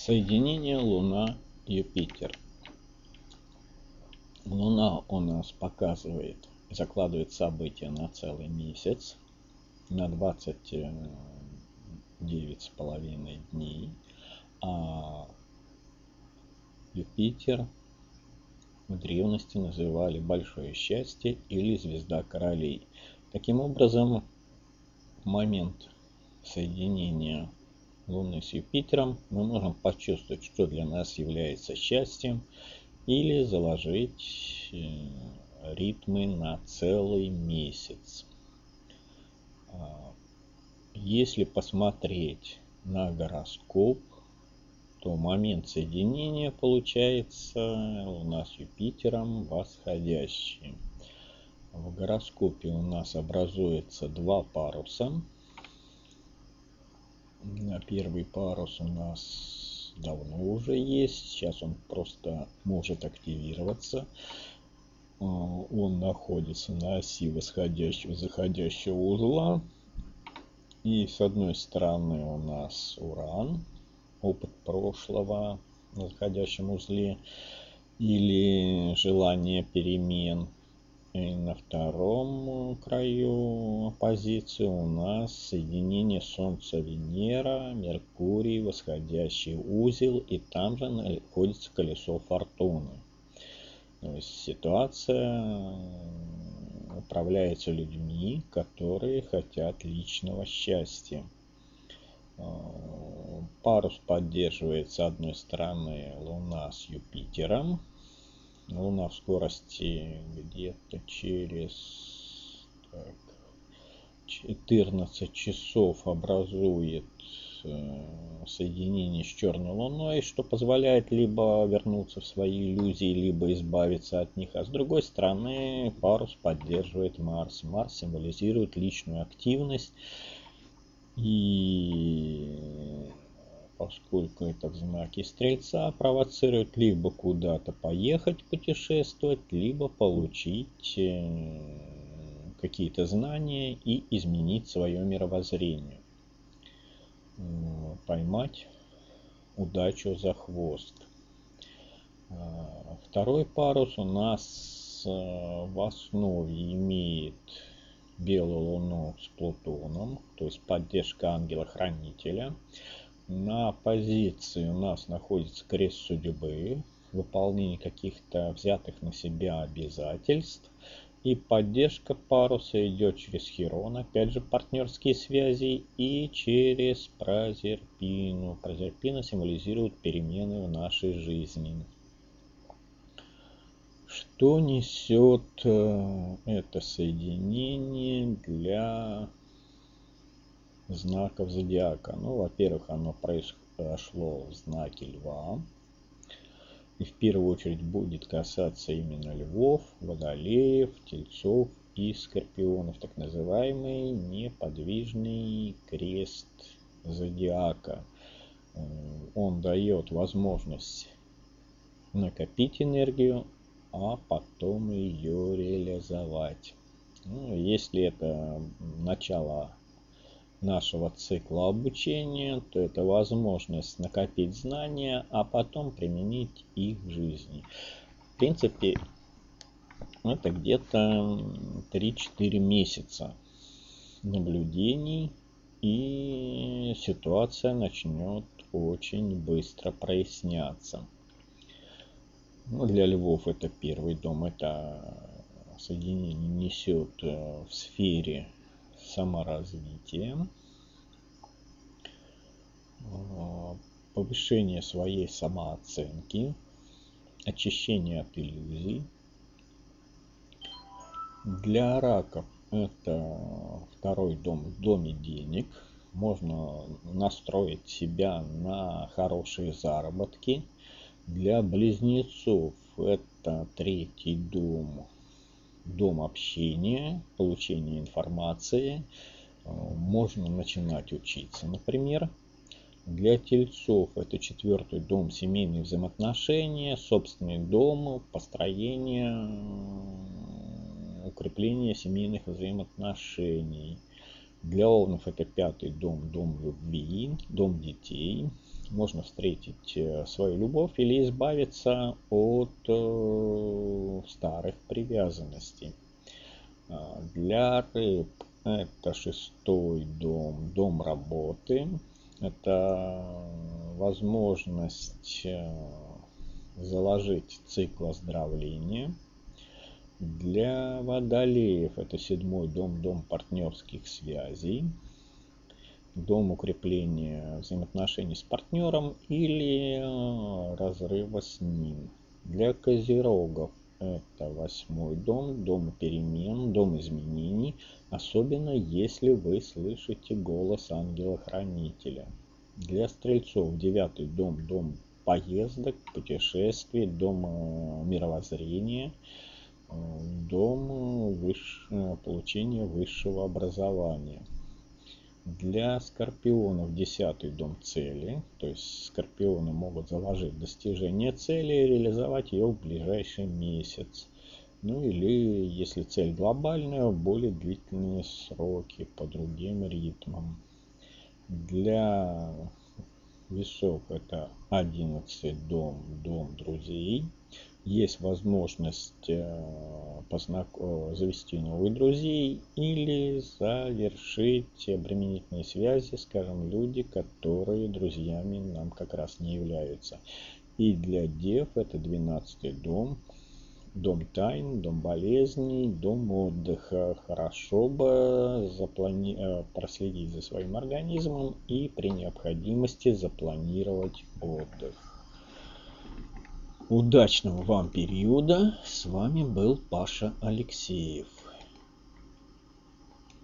Соединение Луна-Юпитер. Луна у нас показывает, закладывает события на целый месяц, на 29,5 дней, а Юпитер в древности называли большое счастье или звезда королей. Таким образом, в момент соединения Луны с Юпитером мы можем почувствовать, что для нас является счастьем, или заложить ритмы на целый месяц. Если посмотреть на гороскоп, то момент соединения получается Луна с Юпитером восходящий. В гороскопе у нас образуется два паруса. Первый парус у нас давно уже есть, сейчас он просто может активироваться. Он находится на оси восходящего и заходящего узла. И с одной стороны у нас Уран, опыт прошлого на заходящем узле или желание перемен. И на втором краю оппозиции у нас соединение Солнца-Венера, Меркурий, восходящий узел, и там же находится колесо фортуны. То есть ситуация управляется людьми, которые хотят личного счастья. Парус поддерживает с одной стороны Луна с Юпитером. Луна в скорости где-то через 14 часов образует соединение с черной Луной, что позволяет либо вернуться в свои иллюзии, либо избавиться от них. А с другой стороны, парус поддерживает Марс. Марс символизирует личную активность. И поскольку это в знаке Стрельца, провоцирует либо куда-то поехать путешествовать, либо получить какие-то знания и изменить свое мировоззрение. Поймать удачу за хвост. Второй парус у нас в основе имеет белую Луну с Плутоном, то есть поддержка ангела-хранителя. На позиции у нас находится крест судьбы, выполнение каких-то взятых на себя обязательств. И поддержка паруса идет через Хирон, опять же партнерские связи, и через Прозерпину. Прозерпина символизирует перемены в нашей жизни. Что несет это соединение для знаков зодиака? Ну, во-первых, оно произошло в знаке Льва. И в первую очередь будет касаться именно львов, водолеев, тельцов и скорпионов. Так называемый неподвижный крест зодиака. Он дает возможность накопить энергию, а потом ее реализовать. Ну, если это начало нашего цикла обучения, то это возможность накопить знания, а потом применить их в жизни. В принципе, это где-то 3-4 месяца наблюдений, и ситуация начнет очень быстро проясняться. Ну, для львов это первый дом, это соединение несет в сфере саморазвития, повышение своей самооценки, очищение от иллюзий. Для раков это второй дом, в доме денег. Можно настроить себя на хорошие заработки. Для близнецов это третий дом, дом общения, получения информации. Можно начинать учиться, например. Для тельцов это четвертый дом, семейные взаимоотношения, собственный дом, построение, укрепление семейных взаимоотношений. Для овнов это 5-й дом, дом любви, дом детей. Можно встретить свою любовь или избавиться от старых привязанностей. Для рыб это 6-й дом, дом работы. Это возможность заложить цикл оздоровления. Для водолеев это 7-й дом, дом партнерских связей, дом укрепления взаимоотношений с партнером или разрыва с ним. Для козерогов это 8-й дом, дом перемен, дом изменений, особенно если вы слышите голос ангела-хранителя. Для стрельцов 9-й дом, дом поездок, путешествий, дом мировоззрения, дом получения высшего образования. Для скорпионов 10-й дом цели, то есть скорпионы могут заложить достижение цели и реализовать ее в ближайший месяц. Ну или, если цель глобальная, более длительные сроки по другим ритмам. Для весов это 11-й дом, дом друзей. Есть возможность завести новых друзей или завершить обременительные связи, скажем, люди, которые друзьями нам как раз не являются. И для дев это 12-й дом, дом тайн, дом болезней, дом отдыха. Хорошо бы проследить за своим организмом и при необходимости запланировать отдых. Удачного вам периода. С вами был Паша Алексеев.